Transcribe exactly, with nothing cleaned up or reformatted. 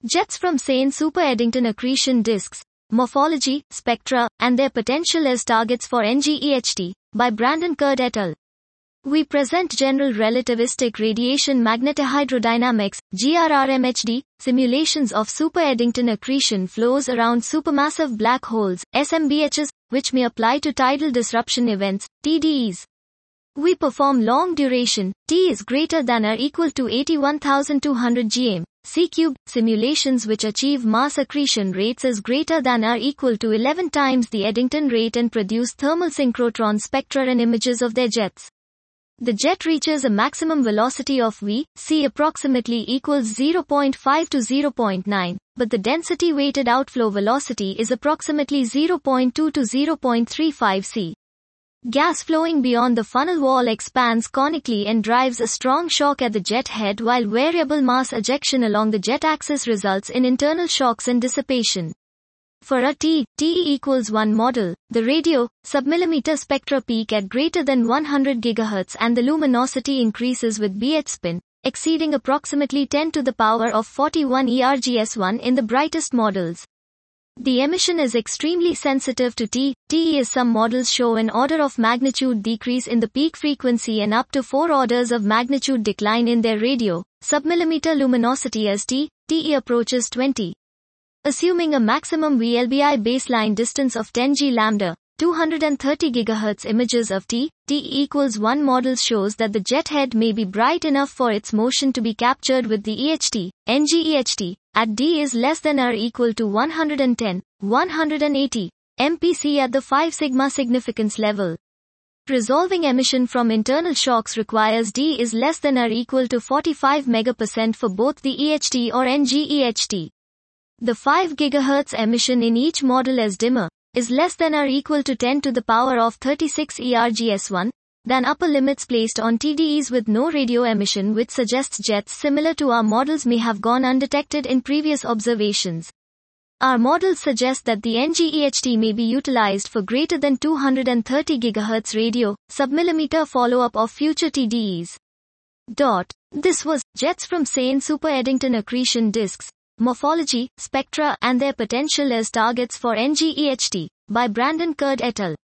Jets from S A N super Eddington accretion disks, morphology, spectra, and their potential as targets for N G E H T, by Brandon Kurd et al. We present general relativistic radiation magnetohydrodynamics, G R R M H D, simulations of super Eddington accretion flows around supermassive black holes, S M B Hs, which may apply to tidal disruption events, T D Es. We perform long duration, T is greater than or equal to eighty-one thousand two hundred grams, C cubed, simulations which achieve mass accretion rates as greater than or equal to eleven times the Eddington rate and produce thermal synchrotron spectra and images of their jets. The jet reaches a maximum velocity of v, c approximately equals zero point five to zero point nine, but the density weighted outflow velocity is approximately zero point two to zero point three five c. Gas flowing beyond the funnel wall expands conically and drives a strong shock at the jet head, while variable mass ejection along the jet axis results in internal shocks and dissipation. For a T, T equals one model, the radio, submillimeter spectra peak at greater than one hundred gigahertz and the luminosity increases with B H spin, exceeding approximately ten to the power of forty-one E R G S one in the brightest models. The emission is extremely sensitive to T, T as some models show an order of magnitude decrease in the peak frequency and up to four orders of magnitude decline in their radio, submillimeter luminosity as T, T approaches twenty. Assuming a maximum V L B I baseline distance of ten G lambda, two hundred thirty gigahertz images of T, T equals one model shows that the jet head may be bright enough for its motion to be captured with the E H T, N G E H T, at D is less than or equal to one hundred ten, one hundred eighty, M P C at the five sigma significance level. Resolving emission from internal shocks requires D is less than or equal to forty-five megapercent for both the E H T or N G E H T. The five gigahertz emission in each model as dimmer, is less than or equal to ten to the power of thirty-six E R G S one, than upper limits placed on T D Es with no radio emission, which suggests jets similar to our models may have gone undetected in previous observations. Our models suggest that the N G E H T may be utilized for greater than two hundred thirty gigahertz radio, submillimeter follow-up of future T D Es. Dot. This was Jets from S A N super Eddington accretion disks, morphology, spectra, and their potential as targets for N G E H T, by Brandon Kurd et al.